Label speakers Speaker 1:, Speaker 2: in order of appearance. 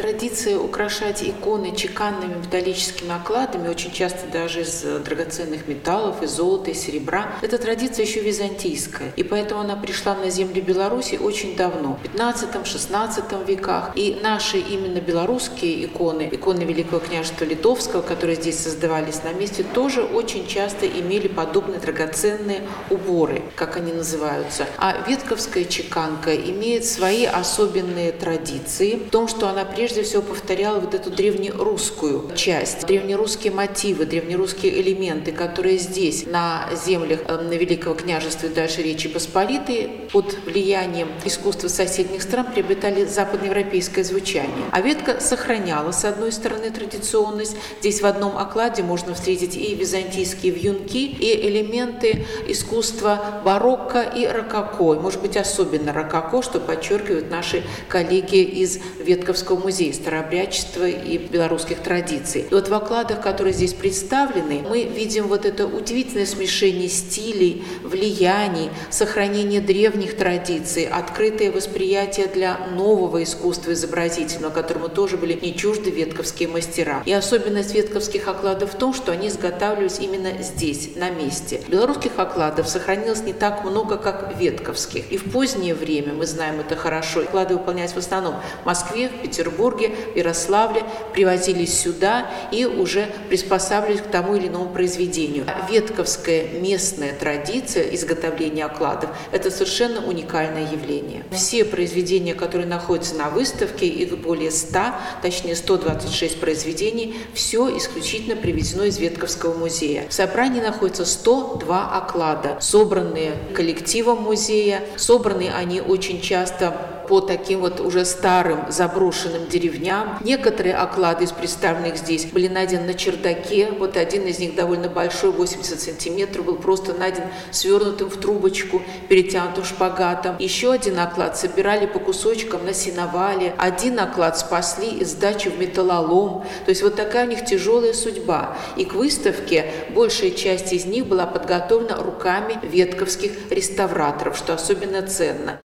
Speaker 1: Традиция украшать иконы чеканными металлическими окладами, очень часто даже из драгоценных металлов, из золота, из серебра, эта традиция еще византийская. И поэтому она пришла на земли Беларуси очень давно, в 15-16 веках. И наши именно белорусские иконы, иконы Великого княжества Литовского, которые здесь создавались на месте, тоже очень часто имели подобные драгоценные уборы, как они называются. А ветковская чеканка имеет свои особенные традиции в том, что она прежде всего повторяла вот эту древнерусскую часть, древнерусские мотивы, древнерусские элементы, которые здесь, на землях на Великого княжества и дальше Речи Посполитой, под влиянием искусства соседних стран приобретали западноевропейское звучание. А ветка сохраняла, с одной стороны, традиционность. Здесь в одном окладе можно встретить и византийские вьюнки, и элементы искусства барокко и рококо. Может быть, особенно рококо, что подчеркивают наши коллеги из Ветковского музея старообрядчества и белорусских традиций. И вот в окладах, которые здесь представлены, мы видим вот это удивительное смешение стилей, влияний, сохранение древних традиций, открытое восприятие для нового искусства изобразительного, которому тоже были не чужды ветковские мастера. И особенность ветковских окладов в том, что они изготавливались именно здесь, на месте. Белорусских окладов сохранилось не так много, как ветковских. И в позднее время, мы знаем это хорошо, оклады выполнялись в основном в Москве, в Петербурге, в Ярославле, привозились сюда и уже приспосабливались к тому или иному произведению. Ветковская местная традиция изготовления окладов – это совершенно уникальное явление. Все произведения, которые находятся на выставке, их более 100, точнее 126 произведений, все исключительно привезено из Ветковского музея. В собрании находится 102 оклада, собранные коллективом музея, собраны они очень часто по таким вот уже старым заброшенным деревням. Некоторые оклады из представленных здесь были найдены на чердаке. Вот один из них довольно большой, 80 сантиметров, был просто найден свернутым в трубочку, перетянутым шпагатом. Еще один оклад собирали по кусочкам на сеновале. Один оклад спасли из сдачи в металлолом. То есть вот такая у них тяжелая судьба. И к выставке большая часть из них была подготовлена руками ветковских реставраторов, что особенно ценно.